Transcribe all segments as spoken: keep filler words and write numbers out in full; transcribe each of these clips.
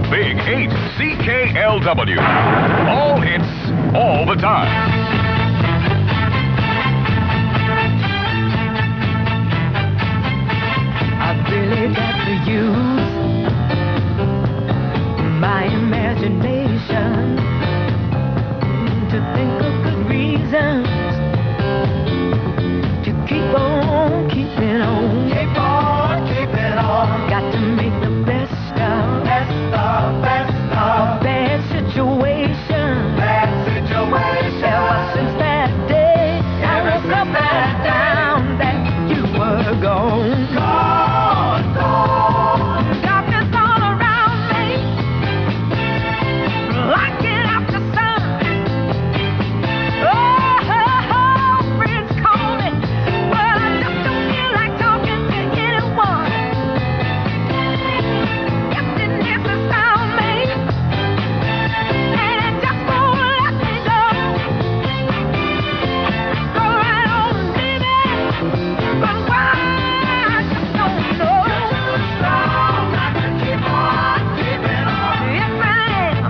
Big eight C K L W. All hits, all the time. I've really got to use my imagination to think of good reasons to keep on keeping on. Keep on keeping on. Got to make the best of, Best of, best of. bad situation. Bad situation. Ever since that day, Ever I woke since up that and found that you were gone. Gone, gone. Darkness all around me, blocking out the sun. Oh, friends call me, but I just don't feel like talking to anyone. Emptiness has found me, and it just won't let me go. Go right on, baby, but why? I just don't know. Strong, I can keep on keeping on. Yes, I am.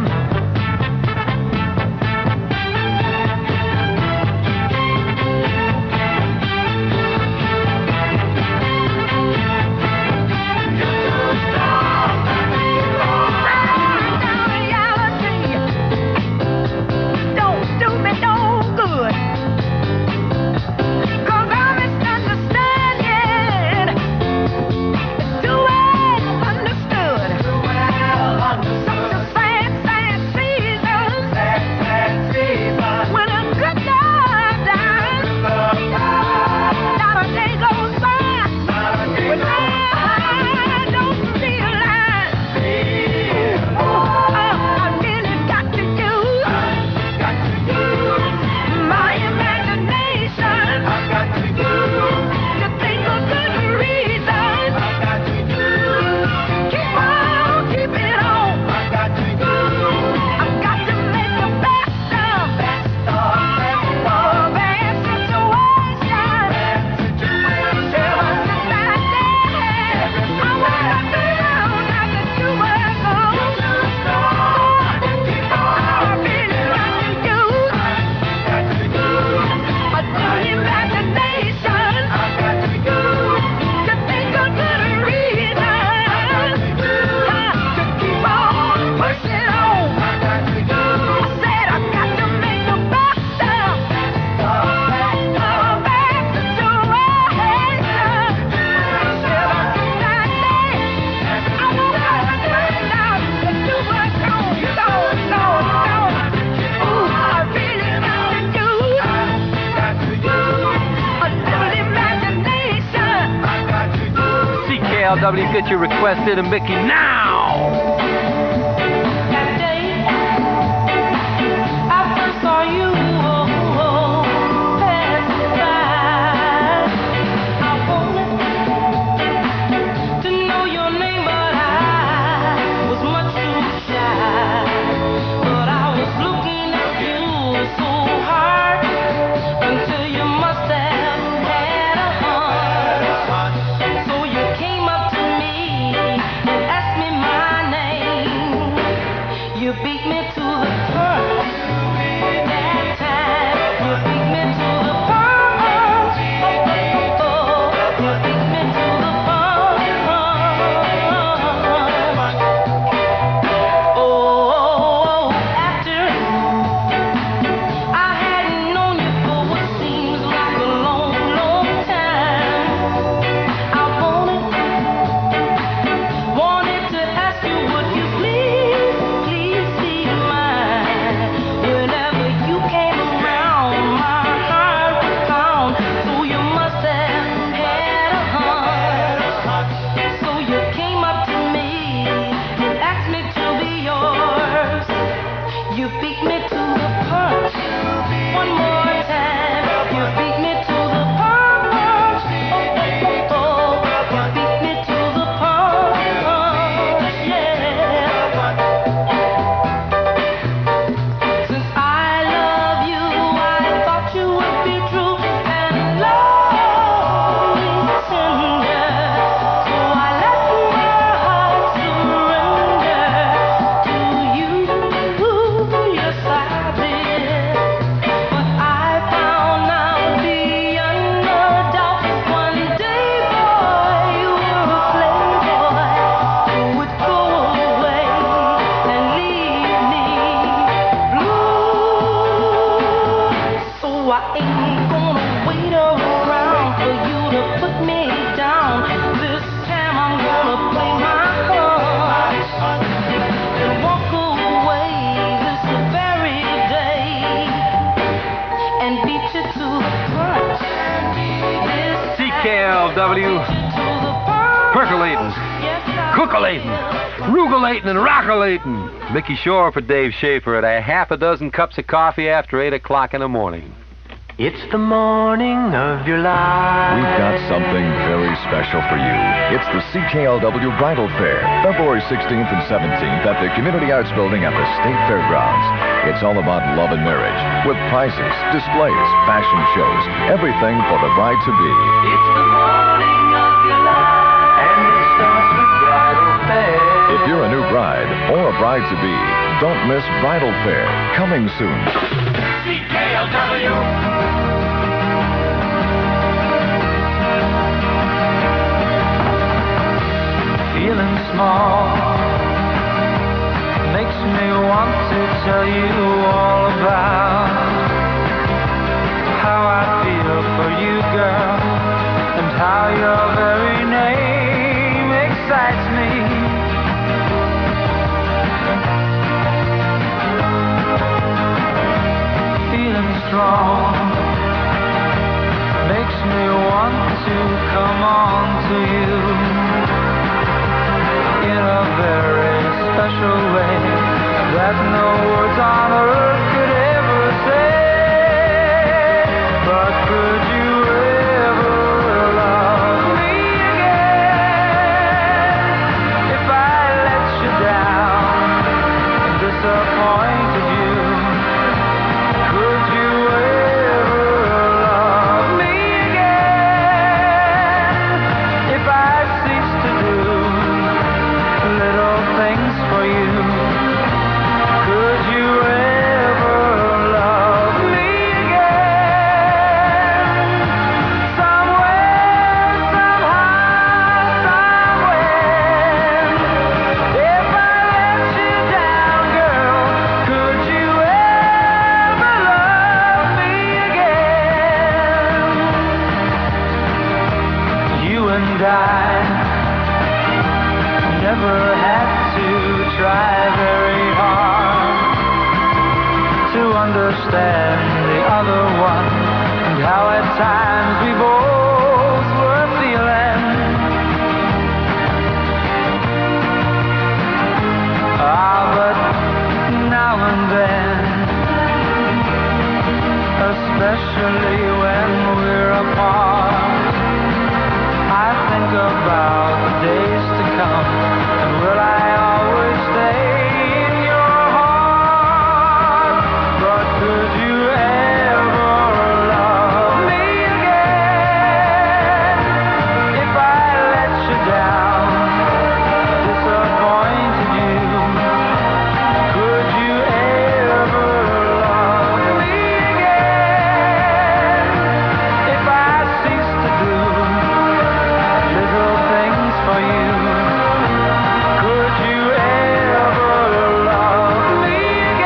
Don't do me no good, 'cause I'm misunderstanding. It's too well understood. Such a sad, sad season when a good love dies. Not a day goes by when I don't realize I really got to use my imagination to think of good reasons. Keep on keeping on. I've got to make the best of a bad situation. Ever since that day, I woke up and found out that you were gone. I really got to use a good imagination to think of good reasons to keep on pushing on. I said I got to make the best of a bad situation. Ever since that day, I woke up and found out that you were gone, gone, gone, gone. Ooh, I really got to use a little imagination. C K L W, get your request in to Mickey now! That day I first saw you passing by, I wanted to know your name, but I was much too shy. But I was looking at you so hard until you must have had a heart. So you came up to me and asked me my name. You beat me to the punch that time. You beat me to the punch. Oh, you beat me to the punch. Oh, after I hadn't known you for what seems like a long, long time, I wanted, wanted to ask you, would you please, please be mine? Whenever you came around, my heart would pound. So you must have had a heart. So you came up to me and asked me to be yours. You beat me to the punch one more time. You beat me to the punch. Oh, oh, oh, you beat me to the punch. Yeah. Since I love you, I thought you would be true and love me tender. So I let my heart surrender. W. Percolating, cookalating, rugalating, and rockalating. Mickey Shore for Dave Schaefer at a half a dozen cups of coffee after eight o'clock in the morning. It's the morning of your life. We've got something very special for you. It's the C K L W Bridal Fair, February sixteenth and seventeenth at the Community Arts Building at the State Fairgrounds. It's all about love and marriage, with prizes, displays, fashion shows, everything for the bride-to-be. It's the morning of your life, and it starts with Bridal Fair. If you're a new bride or a bride-to-be, don't miss Bridal Fair, coming soon. C K L W. Feeling small makes me want to tell you all about how I feel for you, girl, and how your very name excites me. Feeling strong makes me want to come on to you in a very special way that no words on earth could ever say. But could you ever love me again if I let you down and disappointed you? Could you ever love me again if I cease to do little things for you? Could you ever love me again? Somewhere, somehow, somewhere. If I let you down, girl, could you ever love me again? You and I never had to try very hard to understand the other one and how at times we both were feeling. Ah, but now and then, especially when we're apart, I think about the days to come, and will I always stay in your heart? But could you ever love me again if I let you down, disappointed you? Could you ever love me again if I cease to do little things for you? Could you ever love me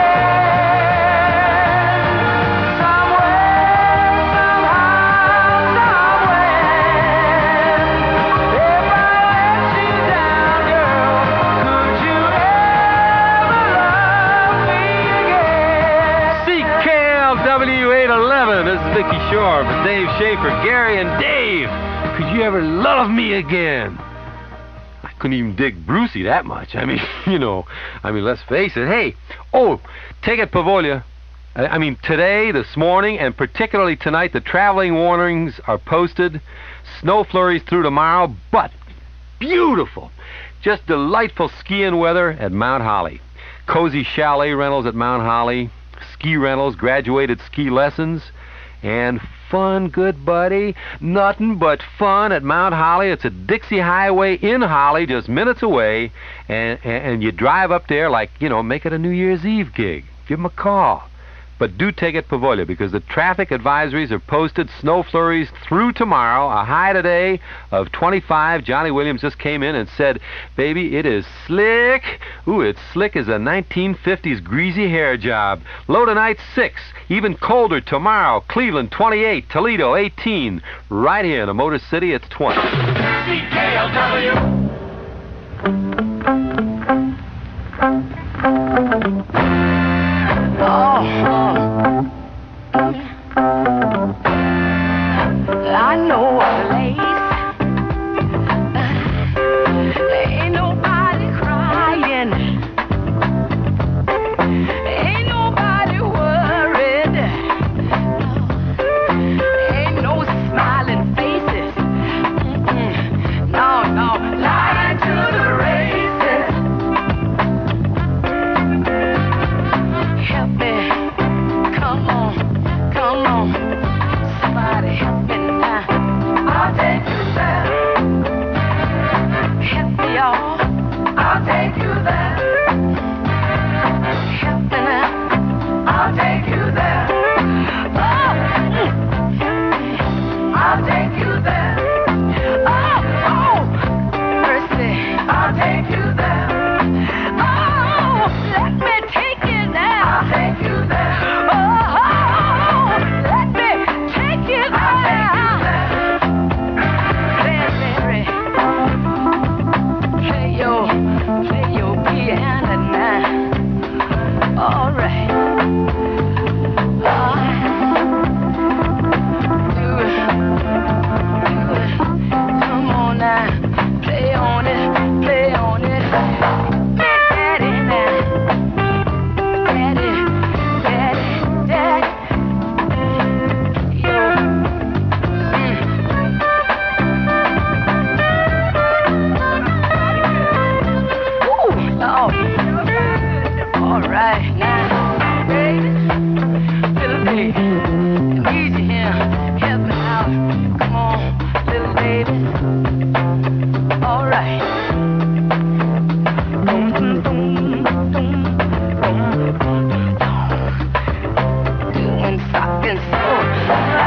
again? Somewhere, somehow, somewhere. If I let you down, girl, could you ever love me again? C K L W eight eleven. This is Mickey Shore for Dave Schaefer, Gary, and Dave. Could you ever love me again? I couldn't even dig Brucey that much. I mean, you know, I mean, let's face it. Hey, oh, take it, Pavolia. I I mean, today, this morning, and particularly tonight, the traveling warnings are posted. Snow flurries through tomorrow, but beautiful, just delightful skiing weather at Mount Holly. Cozy chalet rentals at Mount Holly, ski rentals, graduated ski lessons, and fun, good buddy. Nothing but fun at Mount Holly. It's a Dixie Highway in Holly, just minutes away, and, and, and you drive up there like, you know, make it a New Year's Eve gig. Give them a call. But do take it Pavolia, because the traffic advisories are posted. Snow flurries through tomorrow. A high today of twenty-five. Johnny Williams just came in and said, baby, it is slick. Ooh, it's slick as a nineteen fifties greasy hair job. Low tonight, six. Even colder tomorrow. Cleveland, twenty-eight. Toledo, eighteen. Right here in the Motor City, it's twenty. C K L W. Oh, I know a place Alright. Do it. Do it. Come on now. Play on it. Play on it. Daddy now. Daddy. Daddy. Daddy. Yo. Mm. Ooh, Lord. All right, now, baby, little baby, easy here, help me out. Come on, little baby. All right. Boom, boom, boom, boom, boom, boom, doing something so. Ah,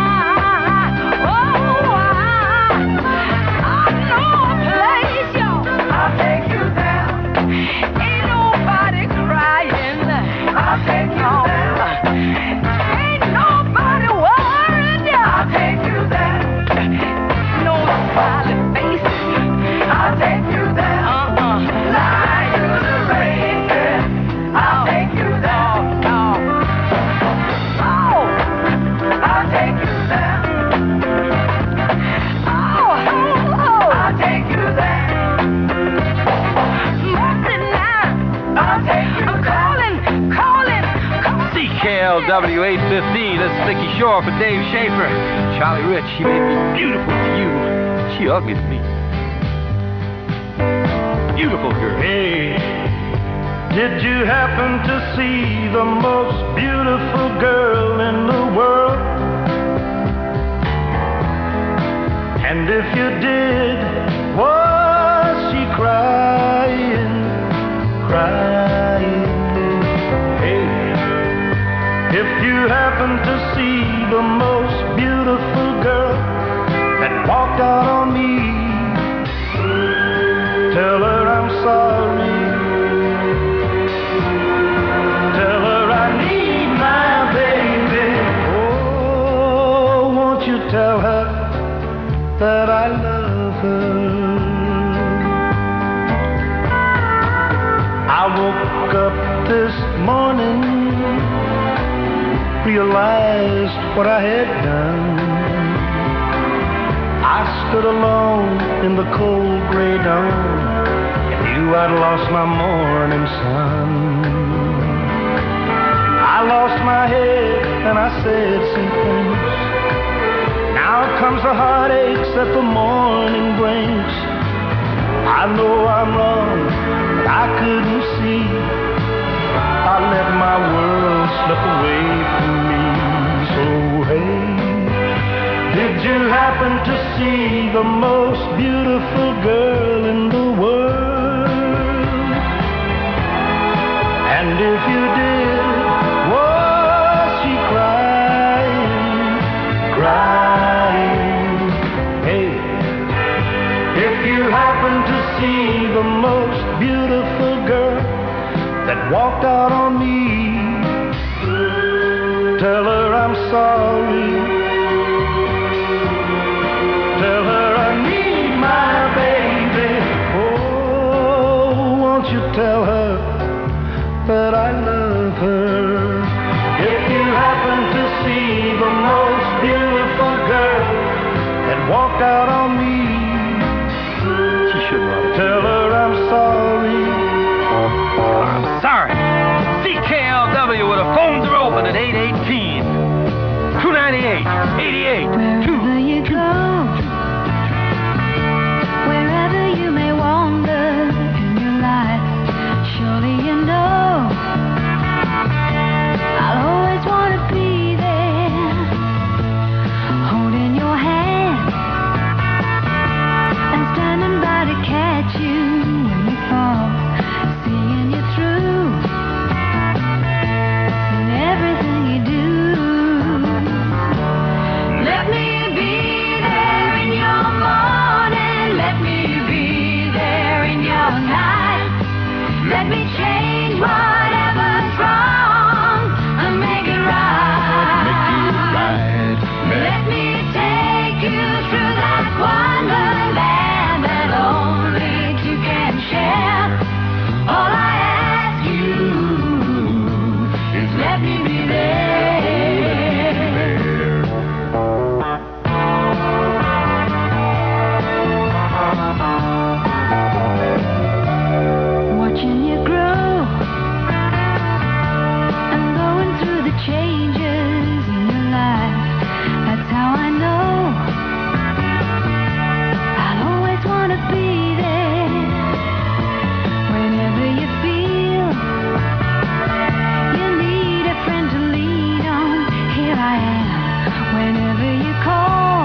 oh, I, I know a place, y'all. I'll take you there. Ain't nobody crying. I'll take you there. Ain't nobody worried. I'll take you there. No smiling faces. I'll take you there. Uh-uh. Lie to the rain, girl. I'll take you there. No. Oh, I'll take you there. Oh, oh, oh. I'll take you there. Listen now. I'll take you I'm calling, calling, calling. C K L W eight fifteen, this is Vicky Shore for Dave Schaefer. Charlie Rich, she made me beautiful to you. She ugly to me. Beautiful girl. Hey, did you happen to see the most beautiful girl in the world? And if you did, was she crying, crying? Hey, if you happen to see the most beautiful girl that walked out on me, tell her I'm sorry. Tell her I need my baby. Oh, won't you tell her that I love her? I woke up this morning, realized what I had done. I stood alone in the cold gray dawn and knew I'd lost my morning sun. I lost my head and I said some things. Now comes the heartaches that the morning brings. I know I'm wrong, but I couldn't see. I let my world slip away from me. So hey, did you happen to see the most beautiful girl in the world? And if you did, was she crying, crying? Hey, if you happen to see the most beautiful girl that walked out on me, tell her I'm sorry. Tell her I need my baby. Oh, won't you tell her that I love her? If you happen to see the most beautiful girl that walked out on me, She should not have. tell her I'm sorry. I'm sorry. C K L W with a phones are open at eight eighteen, two ninety-eight, eighty-eight, two. Wherever you go, wherever you may wander in your life, surely you know I'll always want to be there, holding your hand and standing by to catch you when you fall, seeing you through in everything you do. Let me be there. let me be there. Watching you grow and going through the changes in your life. That's how I know I'll always want to be there. Whenever you feel you need a friend to lean on, here I am. Whenever you call,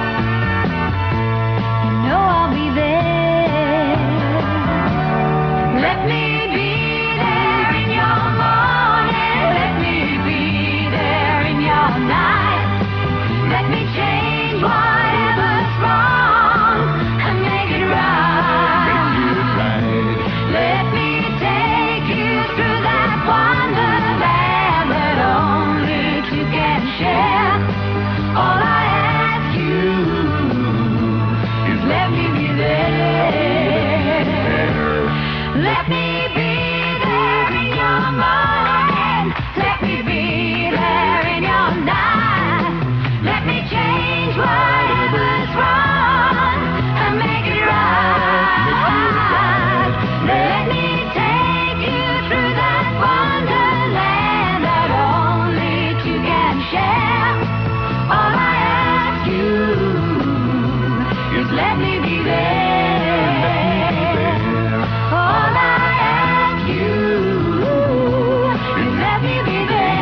you know I'll be there. Let me be there in your morning. Let me be there in your night. Let me change whatever's wrong and make it right. Let me take you through that wonderland that only two can share. All I ask you is let me be there. Let me be there in your morning. Let me be there in your night. Let me change whatever's wrong and make it right. Let me take you through that wonderland that only two can share. All I ask you is let me be there. All I ask you is let me be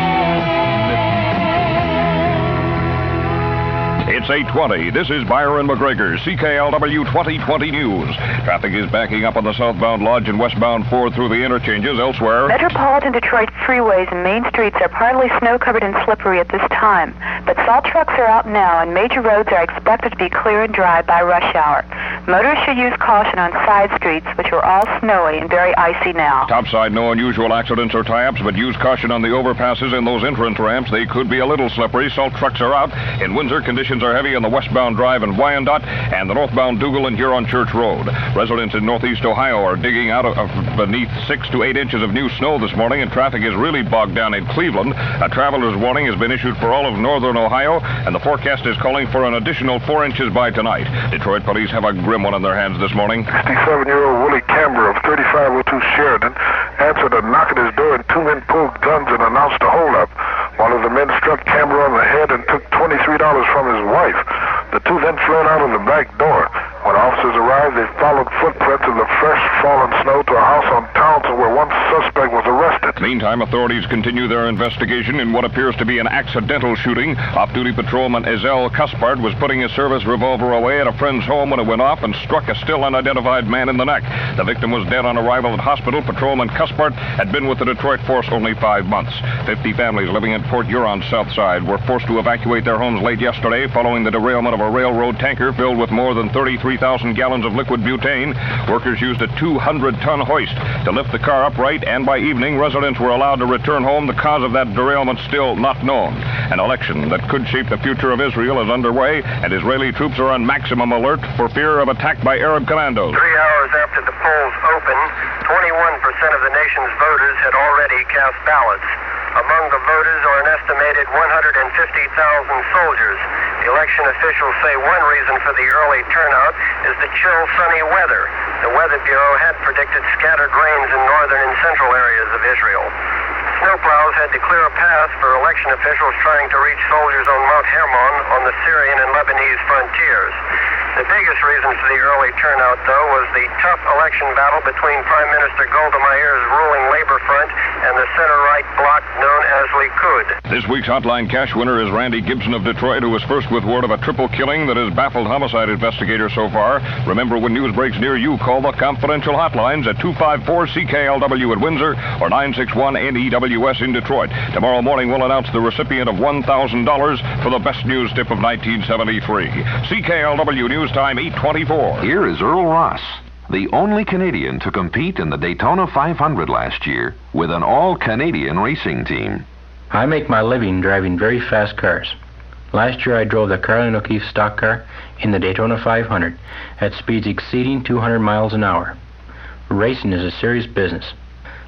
there. It's eight twenty. This is Byron McGregor, C K L W twenty twenty News. Traffic is backing up on the southbound Lodge and westbound Ford through the interchanges. Elsewhere, Metropolitan Detroit freeways and main streets are partly snow-covered and slippery at this time, but salt trucks are out now and major roads are expected to be clear and dry by rush hour. Motorists should use caution on side streets, which are all snowy and very icy now. topside, no unusual accidents or tie-ups, but use caution on the overpasses and those entrance ramps. They could be a little slippery. Salt trucks are out. In Windsor, conditions are heavy on the westbound Drive and Wyandotte and the northbound Dougal and Huron Church Road. Residents in northeast Ohio are digging out of, of beneath six to eight inches of new snow this morning, and traffic is really bogged down in Cleveland. A traveler's warning has been issued for all of northern Ohio, and the forecast is calling for an additional four inches by tonight. Detroit police have a grim one in their hands this morning. sixty-seven-year-old Willie Camber of thirty-five oh two Sheridan answered a knock at his door, and two men pulled guns and announced a holdup. One of the men struck Camber on the head and took twenty-three dollars from his wife. The two then fled out of the back door. When officers arrived, they followed footprints in the fresh fallen snow to a house on Townsend where one suspect was arrested. Meantime, authorities continue their investigation in what appears to be an accidental shooting. Off-duty patrolman Ezel Cuspard was putting his service revolver away at a friend's home when it went off and struck a still unidentified man in the neck. The victim was dead on arrival at hospital. Patrolman Cuspard had been with the Detroit force only five months. Fifty families living in Port Huron's south side were forced to evacuate their homes late yesterday following the derailment of a railroad tanker filled with more than thirty-three thousand gallons of liquid butane. Workers used a two hundred ton hoist to lift the car upright, and by evening, residents were allowed to return home. The cause of that derailment still not known. An election that could shape the future of Israel is underway, and Israeli troops are on maximum alert for fear of attack by Arab commandos. Three hours after the polls opened, twenty-one percent of the nation's voters had already cast ballots. Among the voters are an estimated one hundred fifty thousand soldiers. Election officials say one reason for the early turnout is the chill, sunny weather. The Weather Bureau had predicted scattered rains in northern and central areas of Israel. Snowplows had to clear a path for election officials trying to reach soldiers on Mount Hermon on the Syrian and Lebanese frontiers. The biggest reason for the early turnout, though, was the tough election battle between Prime Minister Golda Meir's ruling Labor Front and the center-right bloc known as Likud. This week's Hotline Cash winner is Randy Gibson of Detroit, who was first with word of a triple killing that has baffled homicide investigators so far. Remember, when news breaks near you, call the confidential hotlines at two five four C K L W at Windsor or nine six one N E W S in Detroit. Tomorrow morning, we'll announce the recipient of one thousand dollars for the best news tip of nineteen seventy-three. C K L W News Time, eight twenty-four. Here is Earl Ross, the only Canadian to compete in the Daytona five hundred last year with an all-Canadian racing team. I make my living driving very fast cars. Last year I drove the Carlin O'Keefe stock car in the Daytona five hundred at speeds exceeding two hundred miles an hour. Racing is a serious business.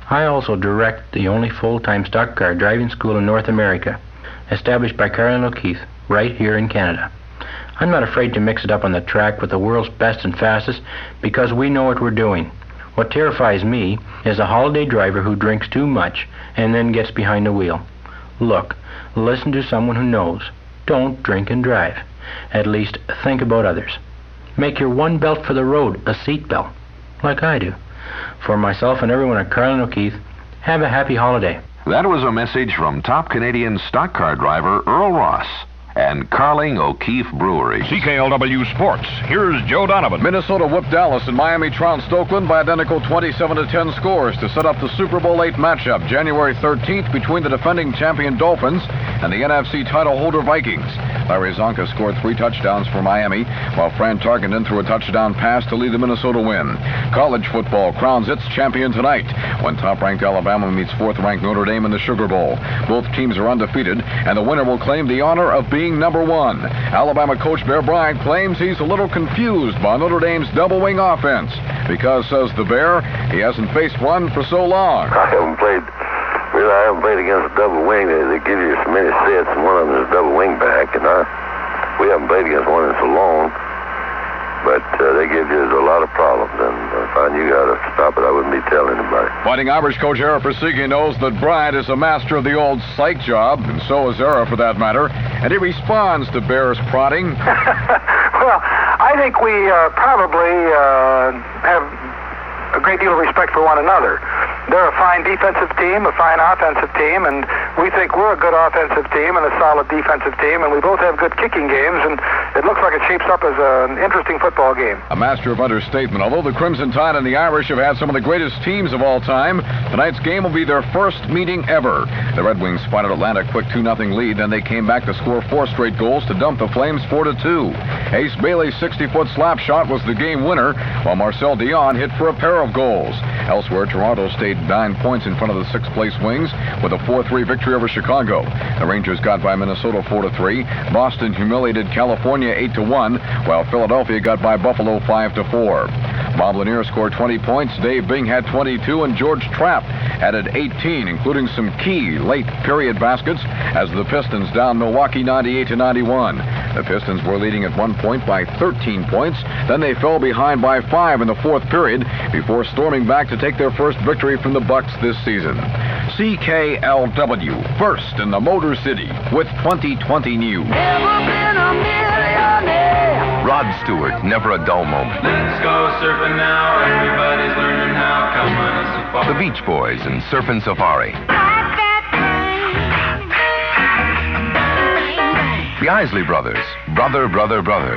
I also direct the only full-time stock car driving school in North America, established by Carlin O'Keefe, right here in Canada. I'm not afraid to mix it up on the track with the world's best and fastest because we know what we're doing. What terrifies me is a holiday driver who drinks too much and then gets behind the wheel. Look, listen to someone who knows. Don't drink and drive. At least think about others. Make your one belt for the road a seat belt, like I do. For myself and everyone at Carlin O'Keefe, have a happy holiday. That was a message from top Canadian stock car driver Earl Ross and Carling O'Keefe Brewery. C K L W Sports. Here's Joe Donovan. Minnesota whooped Dallas and Miami trounced Oakland by identical twenty-seven to ten scores to set up the Super Bowl eight matchup January thirteenth between the defending champion Dolphins and the N F C title holder Vikings. Larry Zonka scored three touchdowns for Miami, while Fran Tarkenton threw a touchdown pass to lead the Minnesota win. College football crowns its champion tonight when top-ranked Alabama meets fourth-ranked Notre Dame in the Sugar Bowl. Both teams are undefeated, and the winner will claim the honor of being number one. Alabama coach Bear Bryant claims he's a little confused by Notre Dame's double-wing offense because, says the Bear, he hasn't faced one for so long. I haven't played, really, I haven't played against a double wing. They, they give you so many sets, and one of them is a double wing back, and I, we haven't played against one in so long. But uh, they give you a lot of problems, and if I knew how to stop it, I wouldn't be telling anybody. Fighting Irish coach Era Persigi knows that Bryant is a master of the old psych job, and so is Era for that matter, and he responds to Bear's prodding. Well, I think we uh, probably uh, have a great deal of respect for one another. They're a fine defensive team, a fine offensive team, and we think we're a good offensive team and a solid defensive team, and we both have good kicking games, and it looks like it shapes up as an interesting football game. A master of understatement. Although the Crimson Tide and the Irish have had some of the greatest teams of all time, tonight's game will be their first meeting ever. The Red Wings spotted Atlanta a quick two nothing lead, then they came back to score four straight goals to dump the Flames four to two. Ace Bailey's sixty-foot slap shot was the game winner, while Marcel Dion hit for a pair of goals. Elsewhere, Toronto stayed nine points in front of the sixth-place Wings with a four three victory over Chicago. The Rangers got by Minnesota four to three. Boston humiliated California eight to one, while Philadelphia got by Buffalo five to four. Bob Lanier scored twenty points, Dave Bing had twenty-two, and George Trapp added eighteen, including some key late-period baskets as the Pistons down Milwaukee ninety-eight to ninety-one. The Pistons were leading at one point by thirteen points. Then they fell behind by five in the fourth period before storming back to take their first victory from the Bucks this season. C K L W, first in the Motor City with twenty twenty news. Rod Stewart, never a dull moment. Let's go surfing now, everybody's learning how. Come on a safari. The Beach Boys and Surfin' Safari. The Isley Brothers, Brother, Brother, Brother.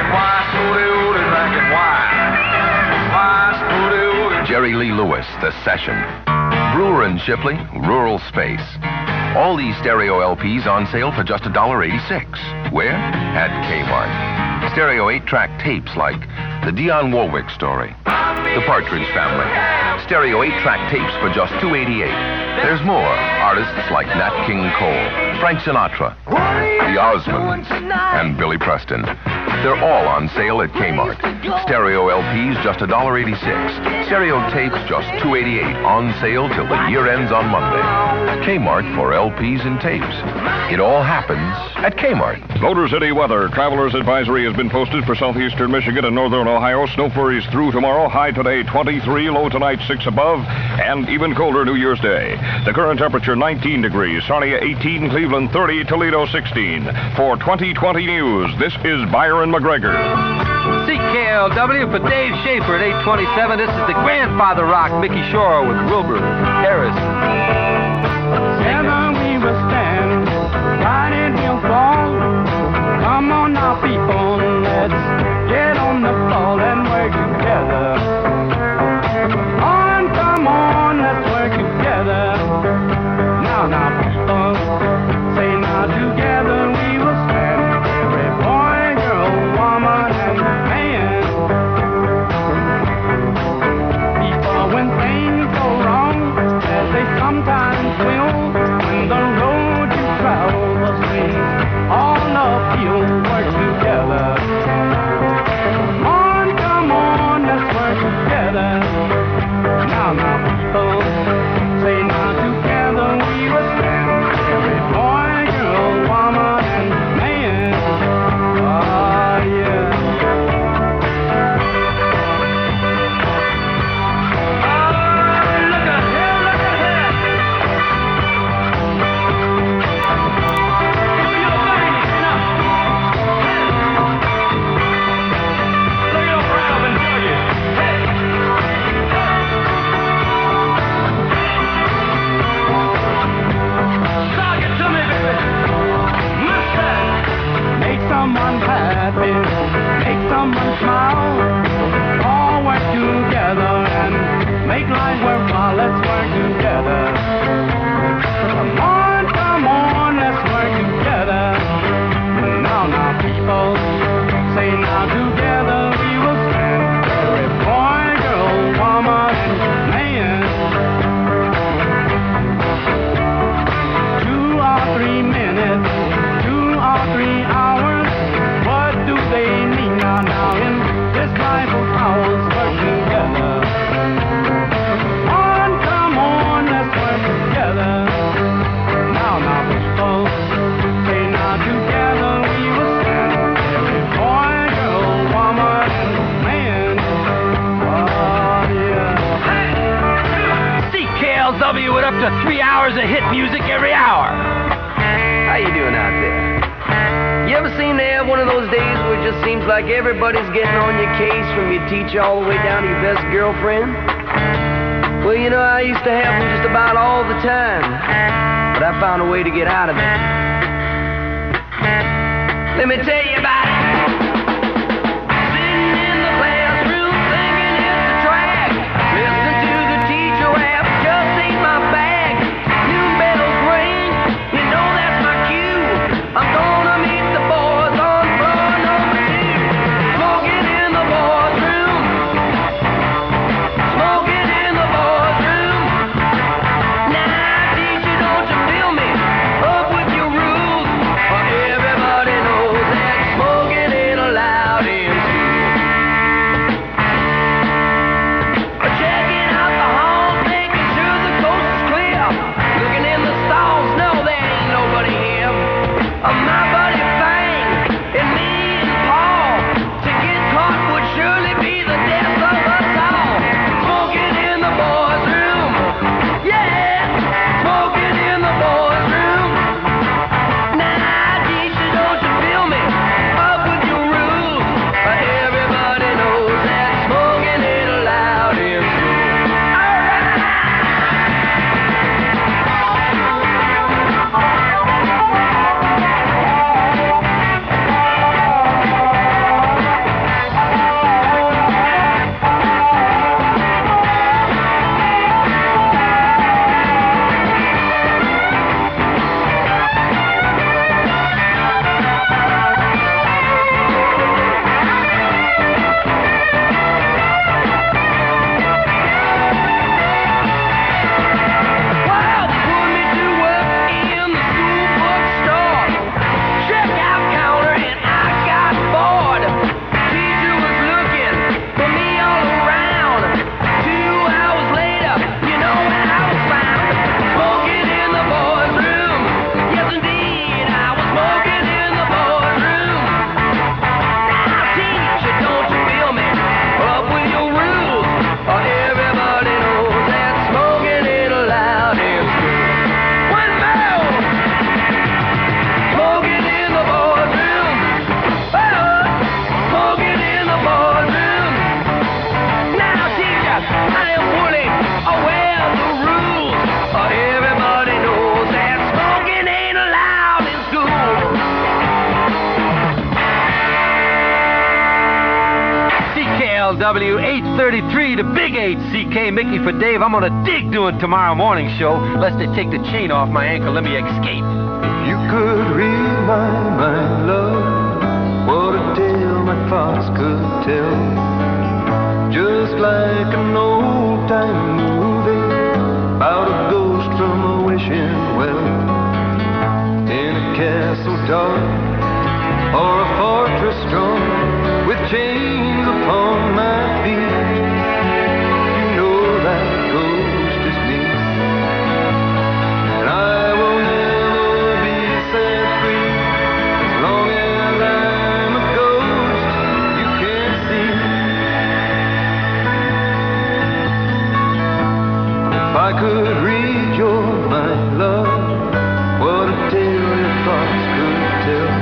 Jerry Lee Lewis, The Session. Brewer and Shipley, Rural Space. All these stereo L Ps on sale for just one dollar eighty-six. Where? At Kmart. Stereo eight-track tapes like The Dionne Warwick Story, The Partridge Family. Stereo eight-track tapes for just two dollars eighty-eight. There's more. Artists like Nat King Cole, Frank Sinatra, the Osmonds, and Billy Preston. They're all on sale at Kmart. Stereo L Ps just one dollar eighty-six. Stereo tapes just two dollars eighty-eight. On sale till the year ends on Monday. Kmart for L Ps and tapes. It all happens at Kmart. Motor City weather. Traveler's advisory has been posted for southeastern Michigan and northern Ohio. Snow flurries through tomorrow. High today twenty-three, low tonight six above, and even colder New Year's Day. The current temperature nineteen degrees. Sarnia eighteen, Cleveland thirty, Toledo sixteen. For twenty twenty news, this is Byron McGregor. C K L W for Dave Schaefer at eight twenty-seven. This is the Grandfather Rock, Mickey Shore with Wilbur Harris. Together we will stand, right in Hillsboro. Come on now, people, let's get on the floor and work together. On, come on, let's work together. Now, now, people, say now together we will stand. Every boy, girl, woman, and man. People, when things go wrong, as they sometimes great music every hour. How you doing out there? You ever seem to have one of those days where it just seems like everybody's getting on your case from your teacher all the way down to your best girlfriend? Well, you know, I used to have them just about all the time, but I found a way to get out of it. Let me tell you about it. Sitting in the classroom thinking it's a drag. Listen to the teacher rap, just ain't my bag. New bells ring, you know that's my cue. I'm gonna meet the boys on floor number two. Smoking in the boys' room. Smoking in the boys' room. Now, teacher, don't you feel me? Up with your rules, or everybody knows that smoking ain't allowed in school. Checking out the halls, making sure the coast is clear. Looking in the stalls, no, there ain't nobody here. Uh, my buddy Fang and me and Paul, to get caught would surely be the death of us all. Smoking in the boys' room, yeah, smoking in the boys' room. Now, teacher, don't you feel me? Up with your rules, uh, everybody knows that smoking ain't allowed in school. Well, they put me to work in the school bookstore. Checkout counter and I got bored. Teacher was looking for me all around. Two hours later, you know when I was found. Smoking in the boys' room. Yes, indeed, I was smoking in the boys' room. Now, teacher, don't you feel me? Up with your rules, or everybody knows that smoking ain't allowed in school. One more! Smoking in the boys' room. Oh, smoking in the boys' room. Now, teacher, I am fully aware of the rules, or everybody knows that smoking ain't allowed in school. C K L W eight thirty-three, the big eight, C K, Mickey for Dave. I'm on a dig doing tomorrow morning show. Lest they take the chain off my ankle, let me escape. You could read my mind, love, what a tale my thoughts could tell. Just like an old-time movie about a ghost from a wishing well. In a castle dark or a fortress strong with chains upon my feet, you know that ghost is me. And I will never be set free as long as I'm a ghost you can't see. If I could read your mind, love, what a tale your thoughts could tell.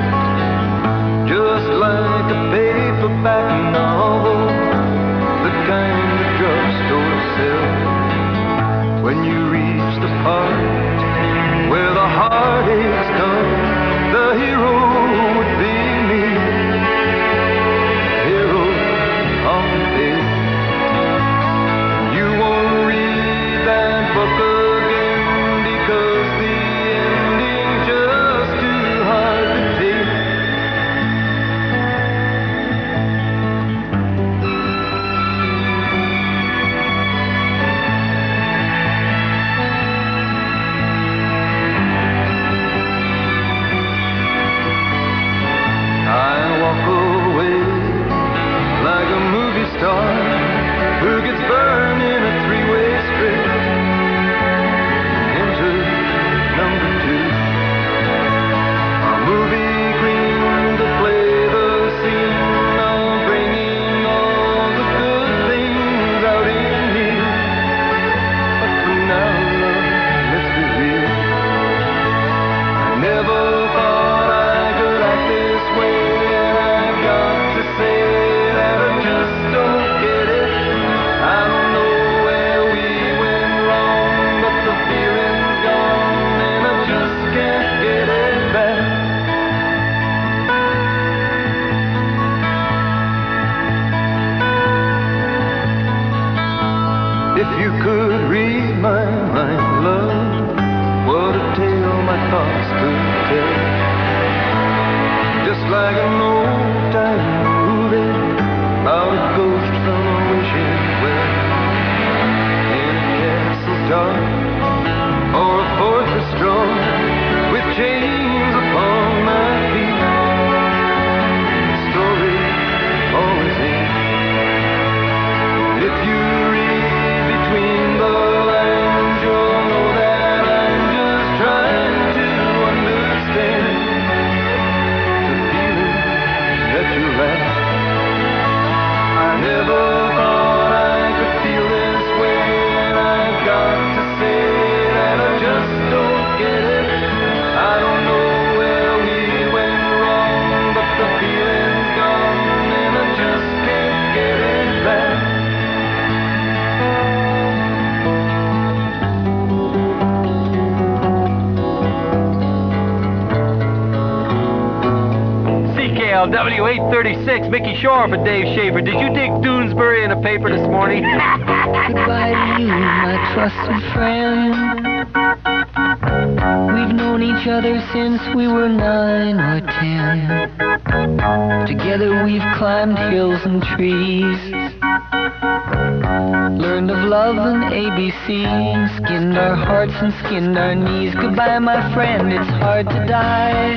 L W eight thirty-six, Mickey Shore for Dave Schaefer. Did you dig Doonesbury in the paper this morning? Goodbye to you, my trusted friend. We've known each other since we were nine or ten. Together we've climbed hills and trees, learned of love and A B C, skinned our hearts and skinned our knees. Goodbye, my friend, it's hard to die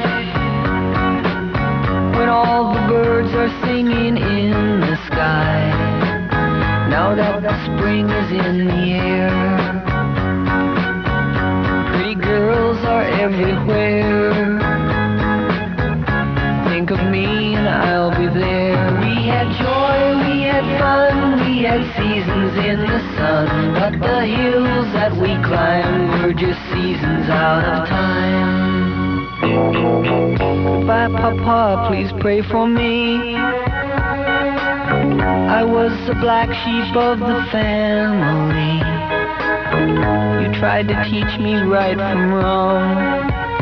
when all the birds are singing in the sky. Now that the spring is in the air, pretty girls are everywhere. Think of me and I'll be there. We had joy, we had fun, we had seasons in the sun, but the hills that we climbed were just seasons out of time. Goodbye, Papa, please pray for me. I was the black sheep of the family. You tried to teach me right from wrong.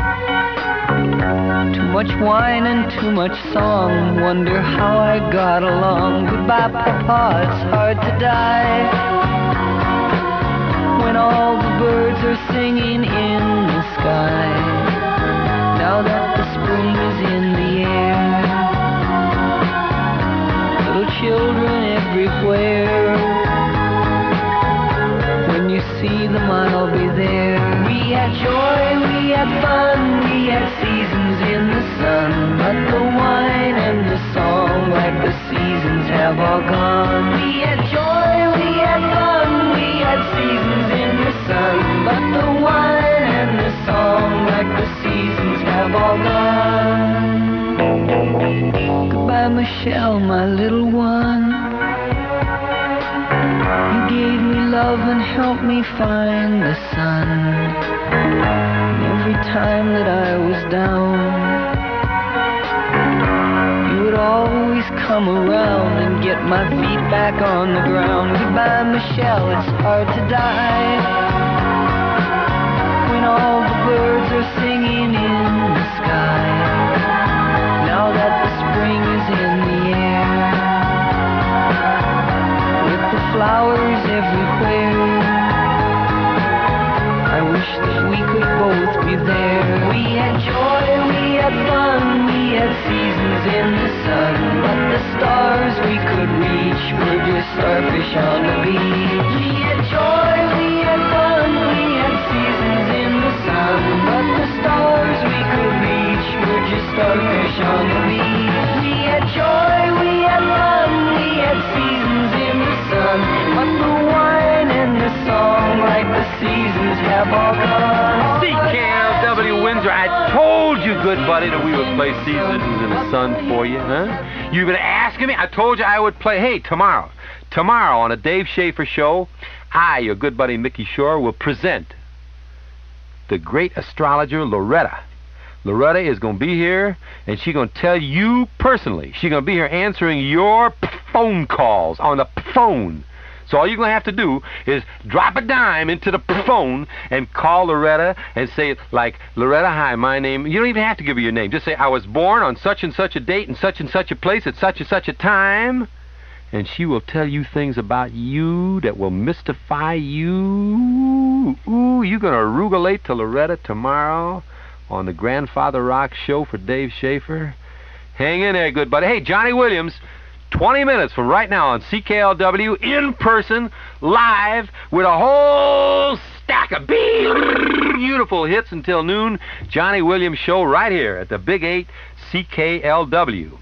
Too much wine and too much song, wonder how I got along. Goodbye, Papa, it's hard to die when all the birds are singing in the sky. Now that the spring is in the air, little children everywhere. When you see them, I'll be there. We had joy, we had fun, we had seasons in the sun, but the wine and the song, like the seasons, have all gone. We had joy, we had fun, we had seasons in the sun, but the wine and the song, like the seasons, have all gone. Goodbye, Michelle, my little one. You gave me love and helped me find the sun. And every time that I was down, you would always come around and get my feet back on the ground. Goodbye, Michelle, it's hard to die when all the birds are singing in the sky. Now that the spring is in the air, with the flowers everywhere, I wish that we could both be there. We had joy, we had fun, we had seasons in the sun, but the stars we could reach were just starfish on the beach. We had joy, we had fun, we had seasons in the sun, but the stars we could reach were just starfish on the beach. We had joy, we had fun, we had seasons in the sun, but the wine and the song, like the seasons, have all gone. C K L W Windsor, I told you, good buddy, that we would play Seasons in the Sun for you, huh? You've been asking me. I told you I would play. Hey, tomorrow, tomorrow on a Dave Schaefer show, I, your good buddy Mickey Shore, will present the great astrologer Loretta. Loretta is going to be here, and she's going to tell you personally. She's going to be here answering your phone calls on the phone. So all you're going to have to do is drop a dime into the phone and call Loretta and say, like, Loretta, hi, my name. You don't even have to give her your name. Just say, I was born on such and such a date in such and such a place at such and such a time. And she will tell you things about you that will mystify you. Ooh, you're going to arugulate to Loretta tomorrow on the Grandfather Rock show for Dave Schaefer. Hang in there, good buddy. Hey, Johnny Williams, twenty minutes from right now on C K L W, in person, live, with a whole stack of beautiful hits until noon. Johnny Williams show right here at the Big Eight C K L W.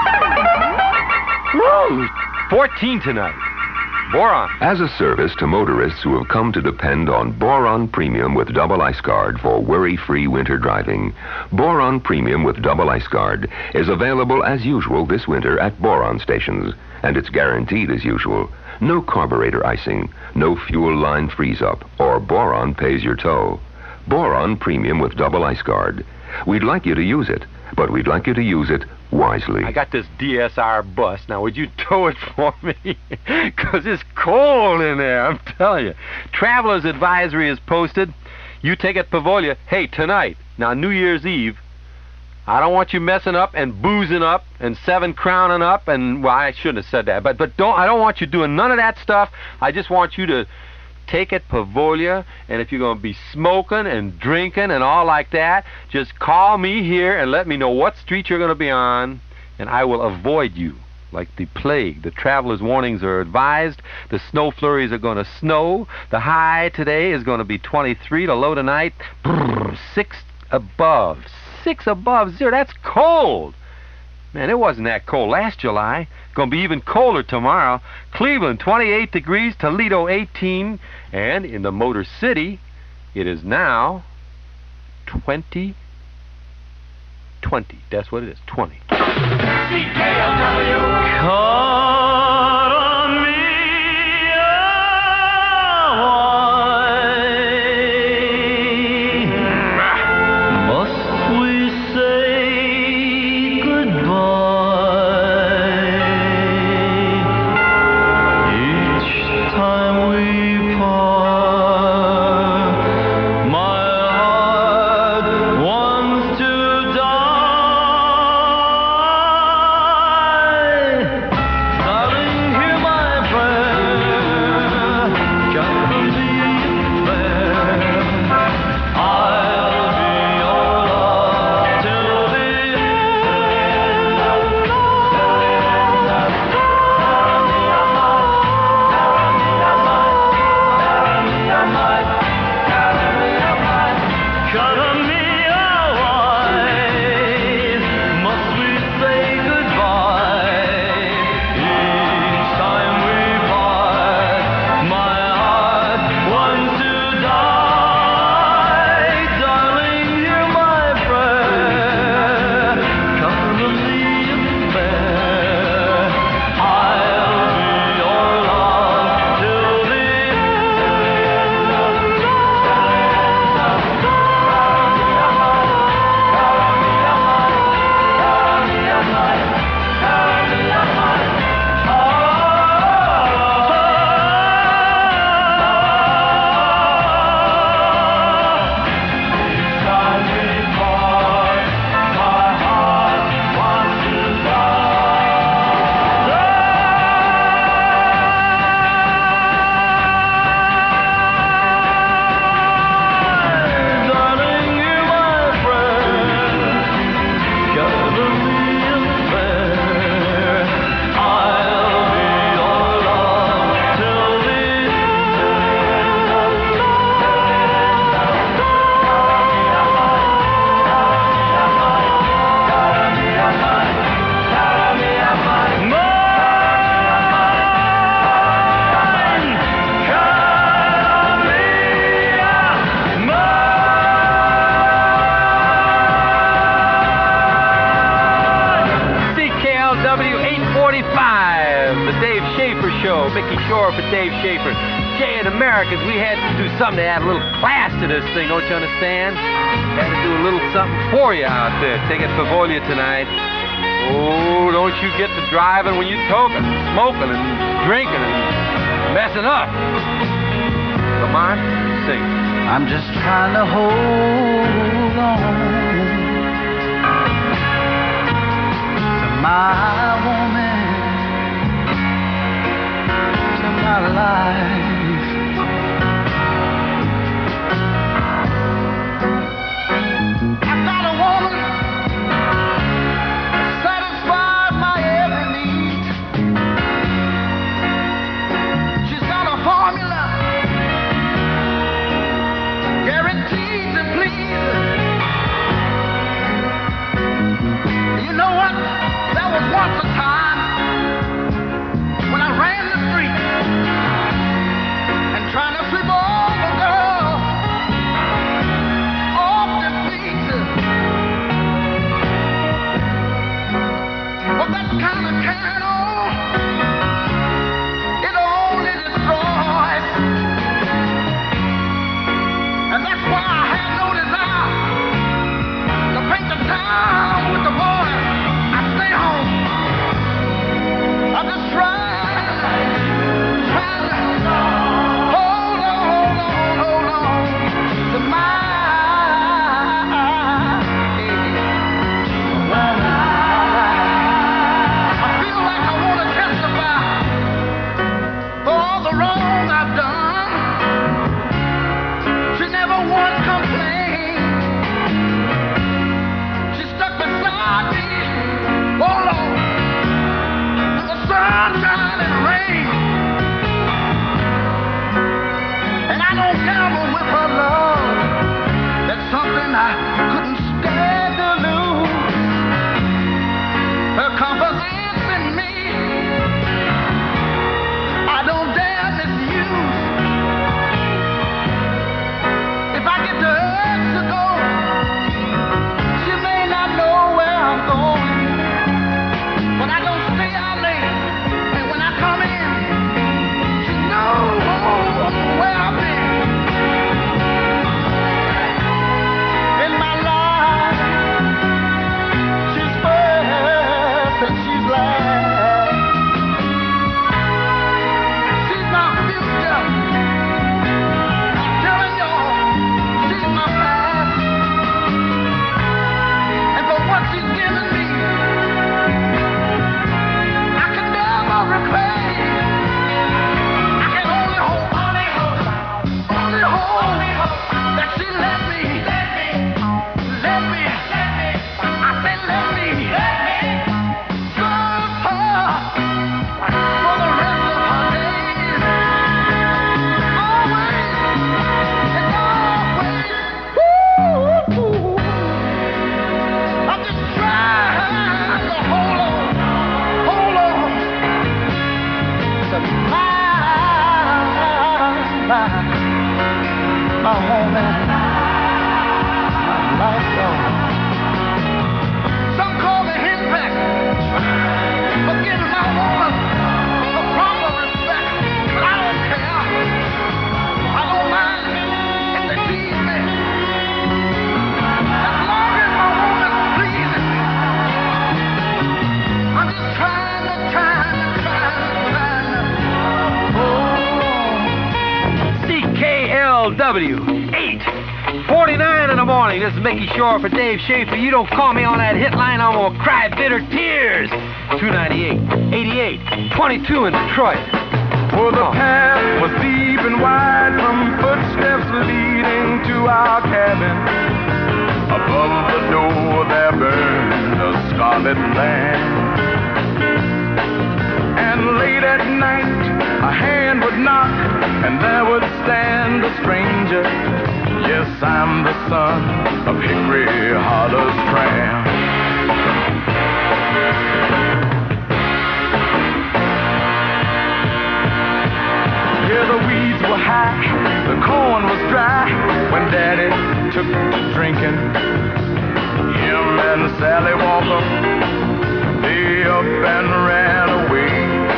Woo! fourteen tonight. Boron. As a service to motorists who have come to depend on Boron Premium with Double Ice Guard for worry-free winter driving, Boron Premium with Double Ice Guard is available as usual this winter at Boron stations, and it's guaranteed as usual. No carburetor icing, no fuel line freeze-up, or Boron pays your tow. Boron Premium with Double Ice Guard. We'd like you to use it, but we'd like you to use it wisely. I got this D S R bus. Now, would you tow it for me? Because it's cold in there, I'm telling you. Traveler's advisory is posted. You take it Pavolia. Hey, tonight, now New Year's Eve, I don't want you messing up and boozing up and seven crowning up and, well, I shouldn't have said that, but but don't I don't want you doing none of that stuff. I just want you to take it Pavolia, and if you're going to be smoking and drinking and all like that, just call me here and let me know what street you're going to be on, and I will avoid you like the plague. The traveler's warnings are advised. The snow flurries are going to snow. The high today is going to be twenty-three. The low tonight, brrr, six above. Six above zero. That's cold. Man, it wasn't that cold last July. Going to be even colder tomorrow. Cleveland, twenty-eight degrees. Toledo, eighteen. And in the Motor City, it is now twenty. twenty. That's what it is. twenty. C K L W. Mickey Shore for Dave Schaefer. Jay and Americans, we had to do something to add a little class to this thing, don't you understand? Had to do a little something for you out there. Take it for Volia tonight. Oh, don't you get to driving when you're toking, smoking and drinking and messing up. Come on, sing. I'm just trying to hold on to my woman, to my life. I've got a woman that satisfies my every need. She's got a formula guaranteed to please W, eight forty-nine in the morning. This is Mickey Shore for Dave Schaefer. You don't call me on that hit line, I'm gonna cry bitter tears. two ninety-eight, eighty-eight, twenty-two in Detroit. For the path was deep and wide from footsteps leading to our cabin. Above the door there burned a scarlet lamp. And late at night a hand would knock and there would stand a stranger. Yes, I'm the son of Hickory Hollow's tramp. Here the weeds were high, the corn was dry when Daddy took to drinking. Him and Sally Walker, they up and ran away.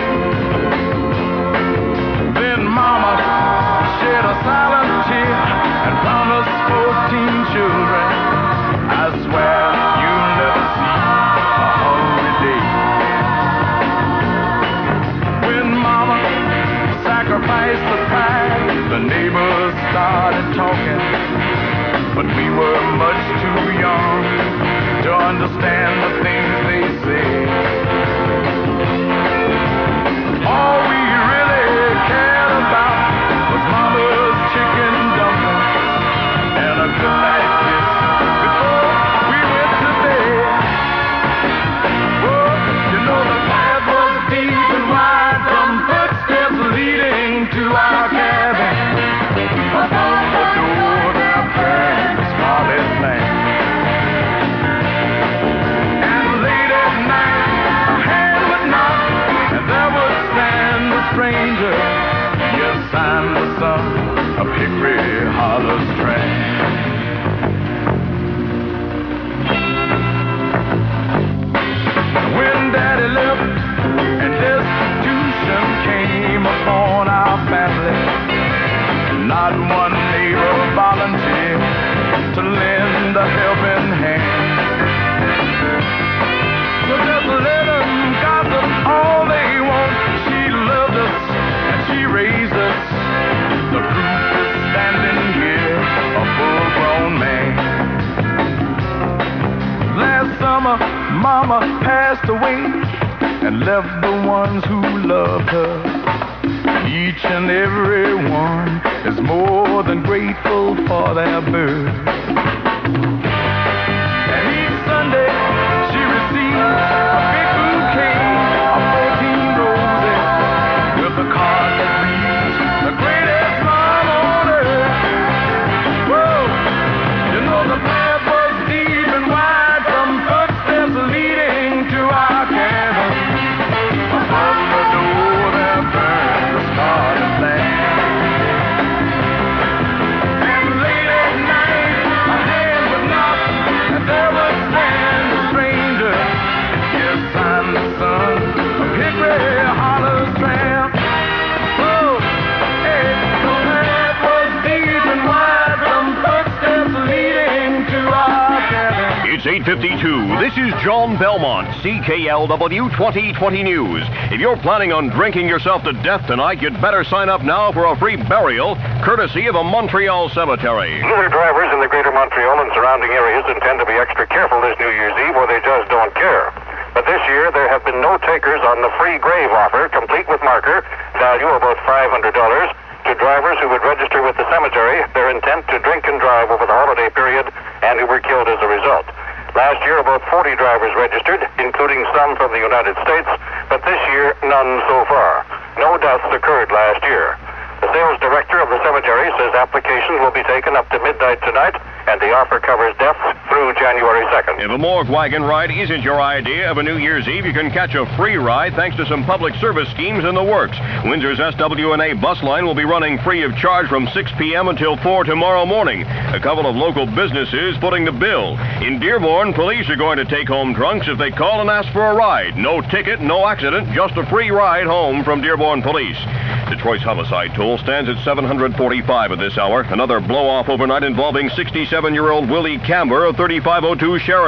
Then Mama shed a silent tear and promised fourteen children. I swear you'll never see a hungry day. When Mama sacrificed the pie, the neighbors started talking, but we were much too young to understand the things they say. All we really cared about was Mama's chicken dumplings and a goodnight kiss before we went to bed. Oh, you know the path was deep and wide from footsteps leading to our cabin. Above the door there burned a scarlet lamp. And late at night a hand would knock and there would stand a stranger. Yes, I'm the son of Hickory Hollow's tramp. When Daddy left and destitution came upon our family, not one neighbor volunteered to lend a helping hand. So just let them gossip all they want. She loved us and she raised us. The proof is standing here, a full-grown man. Last summer, Mama passed away and left the ones who loved her. Each and every one is more than grateful for their birth. And each Sunday she receives a big bouquet of fourteen roses with a card that reads, the greatest mom on earth. Whoa, you know the path was deep and wide from footsteps leading to our cabin. Above the door there burned the scarlet lamp. And late at night a hand would knock and there would stand a stranger. Yes, I'm the son of Hickory Hollow's tramp. Oh, hey, the path was deep and wide from footsteps leading to our cabin. It's eight fifty-two. This is John Belmont, C K L W twenty twenty News. If you're planning on drinking yourself to death tonight, you'd better sign up now for a free burial, courtesy of a Montreal cemetery. Other drivers in the greater Montreal and surrounding areas intend to be extra careful this New Year's Eve, or they just don't care. But this year, there have been no takers on the free grave offer, complete with marker, value about five hundred dollars, to drivers who would register with the cemetery their intent to drink and drive over the holiday period and who were killed as a result. Last year, about forty drivers registered, including some from the United States, but this year, none so far. No deaths occurred last year. The sales director of the cemetery says applications will be taken up to midnight tonight, and the offer covers deaths through January second. If a morgue wagon ride isn't your idea of a New Year's Eve, you can catch a free ride thanks to some public service schemes in the works. Windsor's S W N A bus line will be running free of charge from six p.m. until four tomorrow morning. A couple of local businesses footing the bill. In Dearborn, police are going to take home drunks if they call and ask for a ride. No ticket, no accident, just a free ride home from Dearborn Police. Detroit's homicide toll stands at seven hundred forty-five at this hour. Another blow-off overnight involving sixty-seven-year-old Willie Camber of thirty-five oh two Sheridan.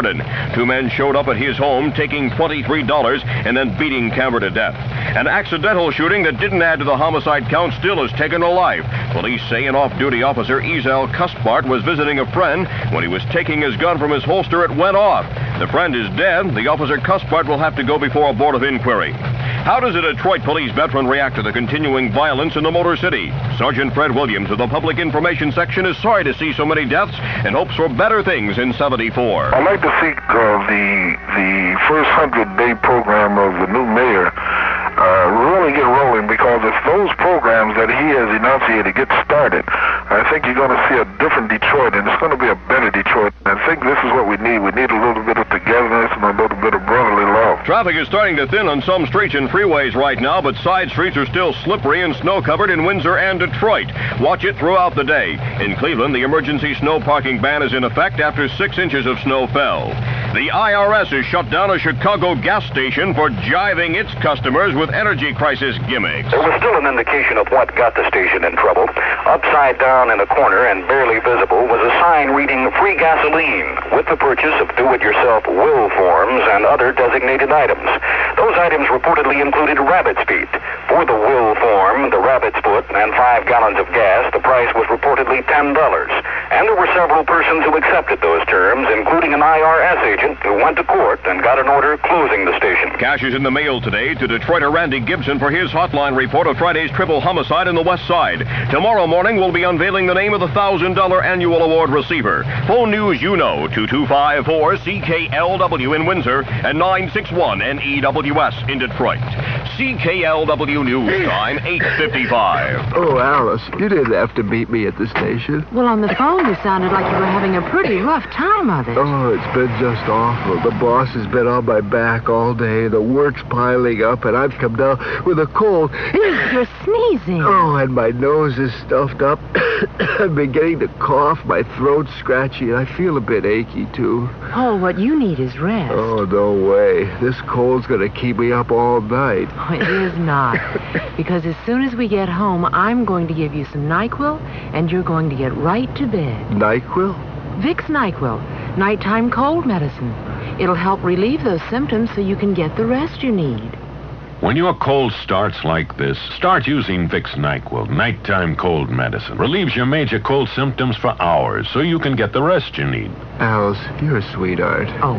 Sheridan. Two men showed up at his home, taking twenty-three dollars and then beating Camber to death. An accidental shooting that didn't add to the homicide count still has taken a life. Police say an off-duty officer, Ezel Cuspart, was visiting a friend. When he was taking his gun from his holster, it went off. The friend is dead. The officer, Cuspart, will have to go before a board of inquiry. How does a Detroit police veteran react to the continuing violence in the Motor City? Sergeant Fred Williams of the Public Information Section is sorry to see so many deaths and hopes for better things in seventy-four. I'd like to see uh, the the first hundred-day program of the new mayor uh, really get rolling, because if those programs that he has enunciated get started, I think you're going to see a different Detroit, and it's going to be a better Detroit. I think this is what we need. We need a little bit of togetherness and a little bit of brotherly love. Traffic is starting to thin on some streets and freeways right now, but side streets are still slippery and snow-covered in Windsor and Detroit. Watch it throughout the day. In Cleveland, the emergency snow parking ban is in effect after six inches of snow fell. The I R S has shut down a Chicago gas station for jiving its customers with energy crisis gimmicks. There was still an indication of what got the station in trouble. Upside down in a corner and barely visible was a sign reading free gasoline with the purchase of do-it-yourself will forms and other designated items. Those items reportedly included rabbit's feet. For the will form, the rabbit's foot, and five gallons of gas, the price was reportedly ten dollars. And there were several persons who accepted those terms, including an I R S agent who went to court and got an order closing the station. Cash is in the mail today to Detroiter Randy Gibson for his hotline report of Friday's triple homicide in the West Side. Tomorrow morning, we'll be unveiling the name of the one thousand dollars annual award receiver. Phone news you know, two two five four C K L W in Windsor and nine six one N E W S in Detroit. C K L W News Time, eight fifty-five. Oh, Alice, you didn't have to meet me at the station. Well, on the phone, you sounded like you were having a pretty rough time of it. Oh, it's been just awful. The boss has been on my back all day. The work's piling up, and I've come down with a cold. You're sneezing. Oh, and my nose is stuffed up. I'm beginning to cough. My throat's scratchy, and I feel a bit achy, too. Oh, what you need is rest. Oh, no way. This cold's going to keep me up all night. Oh, it is not. Because as soon as we get home, I'm going to give you some NyQuil, and you're going to get right to bed. NyQuil? Vicks NyQuil, nighttime cold medicine. It'll help relieve those symptoms so you can get the rest you need. When your cold starts like this, start using Vicks NyQuil, nighttime cold medicine. Relieves your major cold symptoms for hours so you can get the rest you need. Alice, you're a sweetheart. Oh,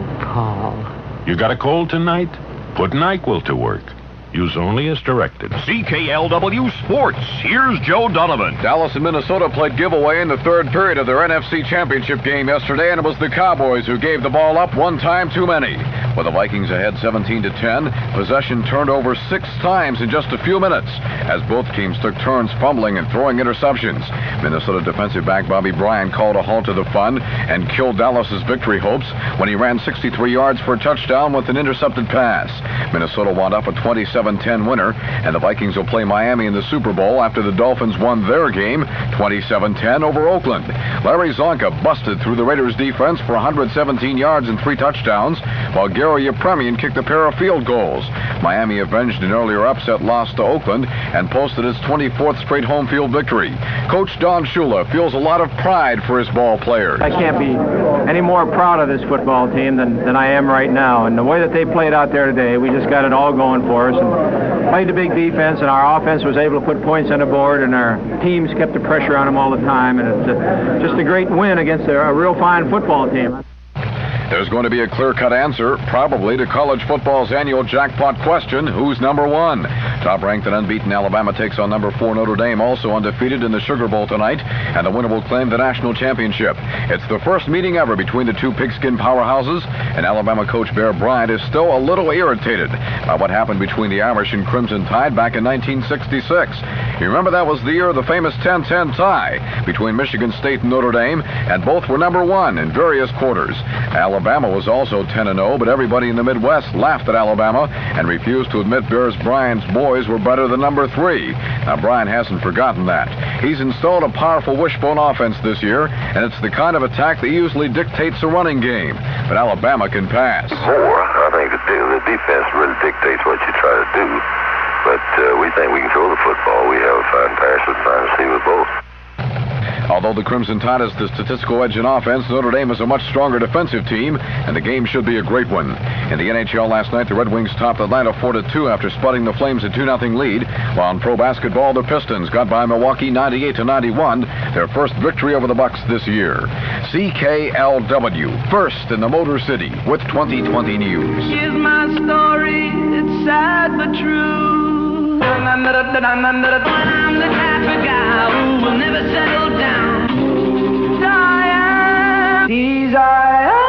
Paul. You got a cold tonight? Put NyQuil to work. Use only as directed. C K L W Sports. Here's Joe Donovan. Dallas and Minnesota played giveaway in the third period of their N F C Championship game yesterday, and it was the Cowboys who gave the ball up one time too many. With the Vikings ahead seventeen to ten, possession turned over six times in just a few minutes as both teams took turns fumbling and throwing interceptions. Minnesota defensive back Bobby Bryant called a halt to the fun and killed Dallas's victory hopes when he ran sixty-three yards for a touchdown with an intercepted pass. Minnesota wound up a twenty-seven ten winner, and the Vikings will play Miami in the Super Bowl after the Dolphins won their game twenty-seven ten over Oakland. Larry Zonka busted through the Raiders defense for one hundred seventeen yards and three touchdowns, while Gary Yepremian kicked a pair of field goals. Miami avenged an earlier upset loss to Oakland and posted its twenty-fourth straight home field victory. Coach Don Shula feels a lot of pride for his ball players. I can't be any more proud of this football team than, than I am right now. And the way that they played out there today, we just got it all going for us. And played a big defense, and our offense was able to put points on the board, and our teams kept the pressure on them all the time. And it's a, just a great win against a, a real fine football team. There's going to be a clear-cut answer, probably, to college football's annual jackpot question, who's number one? Top-ranked and unbeaten Alabama takes on number four Notre Dame, also undefeated in the Sugar Bowl tonight, and the winner will claim the national championship. It's the first meeting ever between the two pigskin powerhouses, and Alabama coach Bear Bryant is still a little irritated by what happened between the Irish and Crimson Tide back in nineteen sixty-six. You remember that was the year of the famous ten ten tie between Michigan State and Notre Dame, and both were number one in various quarters. Alabama was also ten and oh, but everybody in the Midwest laughed at Alabama and refused to admit Bears Bryant's boys were better than number three. Now, Bryant hasn't forgotten that. He's installed a powerful wishbone offense this year, and it's the kind of attack that usually dictates a running game. But Alabama can pass. More, I think the, the defense really dictates what you try to do. But uh, we think we can throw the football. We have a fine passer, fine receiver both. Although the Crimson Tide has the statistical edge in offense, Notre Dame is a much stronger defensive team, and the game should be a great one. In the N H L last night, the Red Wings topped Atlanta four to two after sputting the Flames a two nothing lead, while in pro basketball, the Pistons got by Milwaukee ninety-eight to ninety-one, their first victory over the Bucks this year. C K L W, first in the Motor City with twenty twenty News. Here's my story, it's sad but true. I'm the type of guy who will never settle down. Diane, he's I am.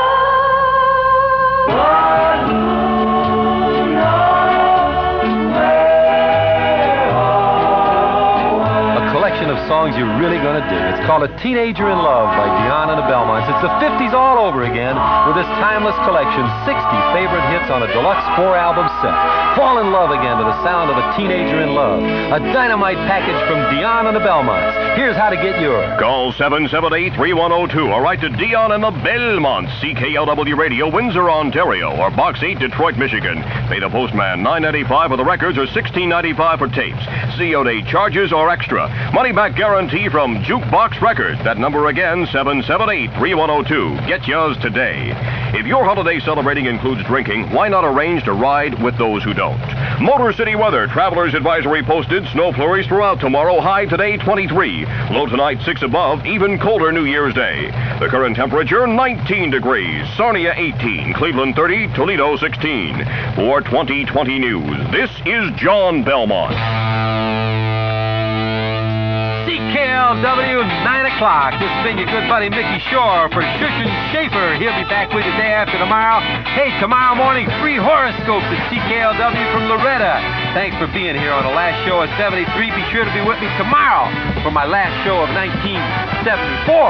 Of songs you're really gonna dig. It's called A Teenager in Love by Dion and the Belmonts. It's the fifties all over again with this timeless collection, sixty favorite hits on a deluxe four-album set. Fall in love again to the sound of A Teenager in Love, a dynamite package from Dion and the Belmonts. Here's how to get yours. Call seven seven eight, three one zero two or write to Dion and the Belmonts, C K L W Radio, Windsor, Ontario, or Box eight, Detroit, Michigan. Pay the postman nine ninety-five for the records or sixteen ninety-five for tapes. C O D charges or extra. Money back guarantee from Jukebox Records. That number again, seven seven eight, three one zero two. Get yours today. If your holiday celebrating includes drinking, why not arrange to ride with those who don't? Motor City weather. Travelers advisory posted. Snow flurries throughout tomorrow. High today, twenty-three. Low tonight, six above. Even colder New Year's Day. The current temperature, nineteen degrees. Sarnia, eighteen. Cleveland, thirty. Toledo, sixteen. For twenty twenty News, this is John Belmont. C K L W, nine o'clock. This has been your good buddy Mickey Shore for Shushan Schaefer. He'll be back with you day after tomorrow. Hey, tomorrow morning, free horoscopes at C K L W from Loretta. Thanks for being here on the last show of seventy-three. Be sure to be with me tomorrow for my last show of nineteen seventy-four.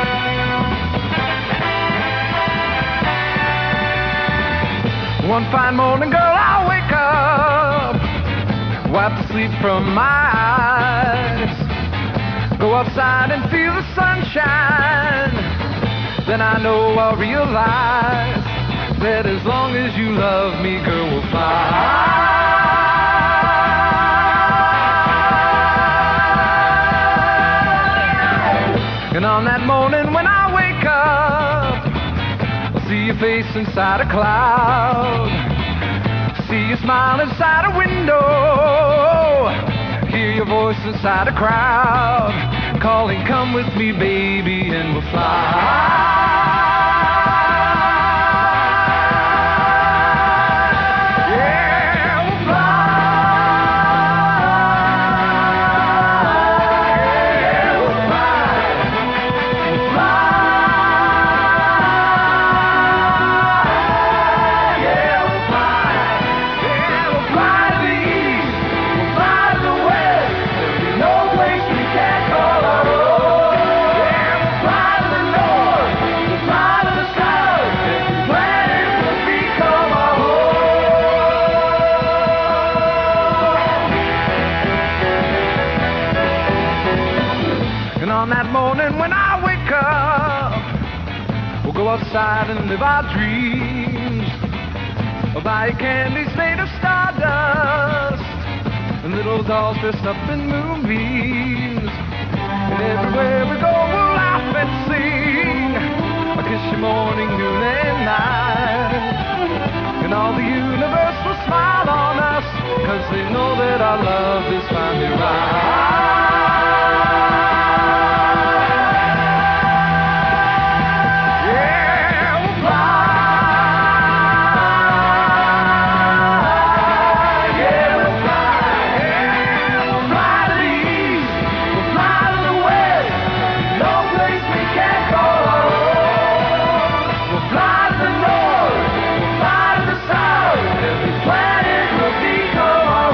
One fine morning, girl, I'll wake up, wipe the sleep from my eyes, go outside and feel the sunshine. Then I know I'll realize that as long as you love me, girl, we'll fly. And on that morning when I wake up, I'll see your face inside a cloud, see you smile inside a window, hear your voice inside a crowd, calling, come with me, baby, and we'll fly. Yeah, we'll fly. Yeah, we'll fly. We'll fly. Yeah, we'll fly. Yeah, we'll fly to the east. We'll fly to the west. There'll be no place we can't call our own. Yeah, we'll fly to the north. We'll fly to the south. Every planet will become our home. And on that morning when I wake up, we'll go outside and live our dreams. We'll buy candies made of stardust and little dolls dressed up in moonbeams. And everywhere we go, we'll laugh and sing. I'll kiss you morning, noon, and night. And all the universe will smile on us, 'cause they know that our love is finally right. Yeah, we'll fly. Yeah, we'll fly. Yeah, we'll fly to the east. We'll fly to the west. No place we can't call our own. We'll fly to the north. We'll fly to the south. Every planet will become our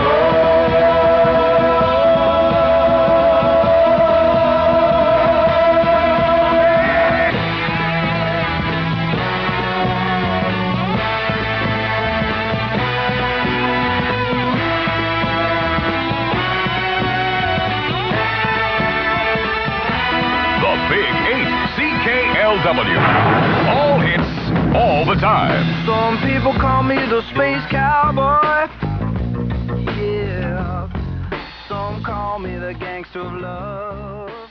The Big Eight, C K L W. All hits, all the time. Some people call me the space cowboy. Yeah. Some call me the gangster of love.